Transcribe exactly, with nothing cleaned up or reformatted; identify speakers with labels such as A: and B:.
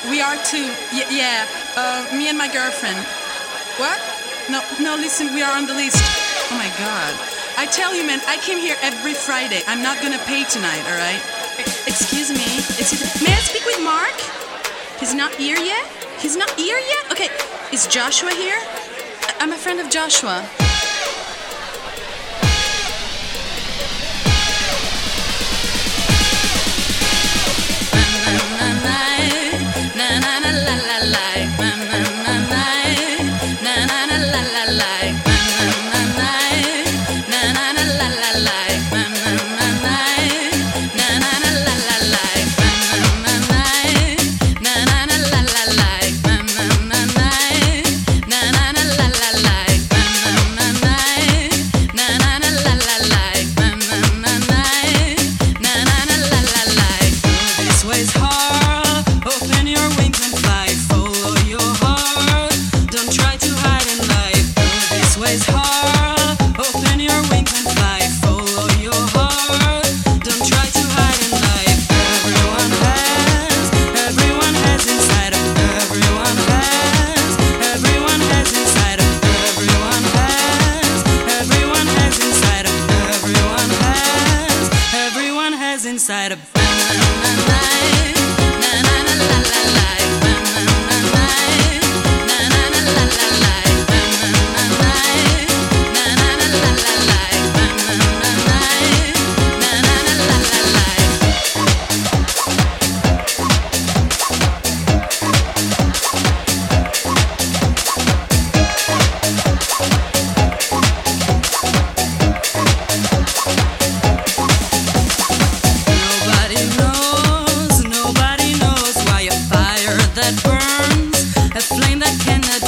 A: We are too. Y- yeah, uh, me and my girlfriend. What? No, no, listen, we are on the list. Oh my god. I tell you, man, I came here every Friday. I'm not gonna pay tonight, alright? Excuse me. Is it, may I speak with Mark? He's not here yet? He's not here yet? Okay, is Joshua here? I- I'm a friend of Joshua.
B: Inside a that burns, a flame that cannot